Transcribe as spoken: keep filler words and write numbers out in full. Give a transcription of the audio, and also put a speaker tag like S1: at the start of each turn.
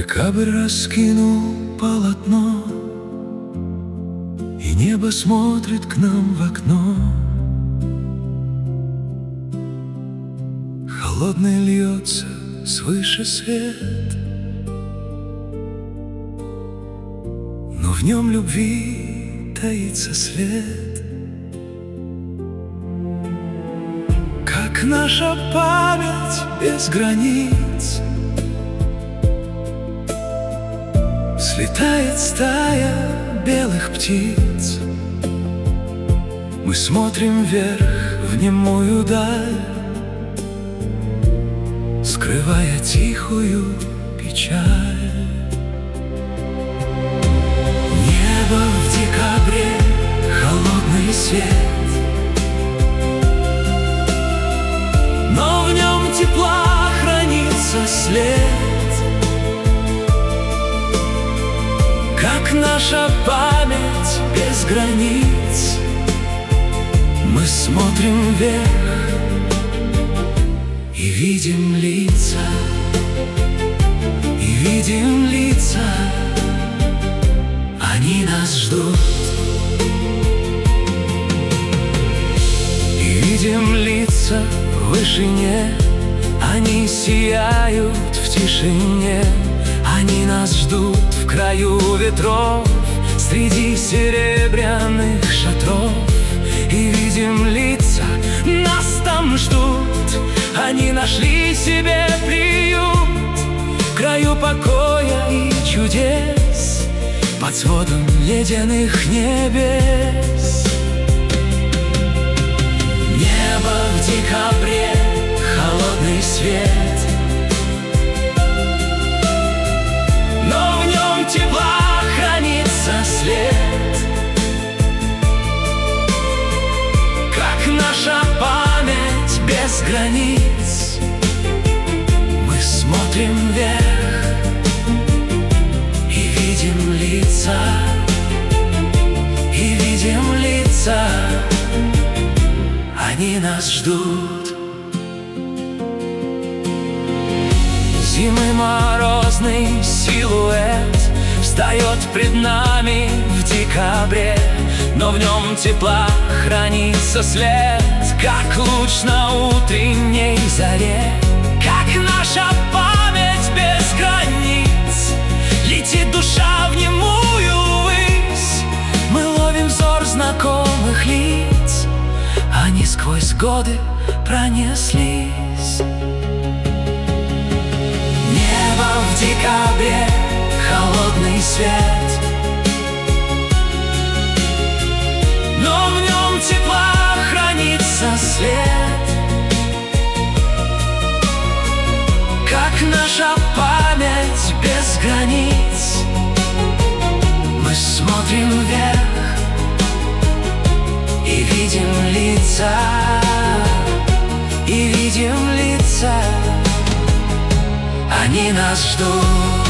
S1: Декабрь раскинул полотно, и небо смотрит к нам в окно. Холодный льется свыше свет, но в нем любви таится след. Как наша память без границ, слетает стая белых птиц. Мы смотрим вверх в немую даль, скрывая тихую печаль. Небо в декабре, холодный свет, но в нем тепла хранится след. Как наша память без границ, мы смотрим вверх и видим лица, и видим лица, они нас ждут. И видим лица в вышине, они сияют в тишине. Они нас ждут в краю ветров, среди серебряных шатров. И видим лица, нас там ждут. Они нашли себе приют в краю покоя и чудес, под сводом ледяных небес. Небо в декабре, холодный свет, но в нем тепла хранится след. Как наша память без границ, мы смотрим вверх и видим лица, и видим лица, они нас ждут. Зимы морозный силуэт встает пред нами в декабре, но в нем тепла хранится след, как луч на утренней заре. Как наша память без границ, летит душа в немую высь. Мы ловим взор знакомых лиц, они сквозь годы пронеслись. Небо в декабре, холодный свет, но в нем тепла хранится след. Как наша память без границ, мы смотрим вверх и видим лица, и видим лица, они нас ждут.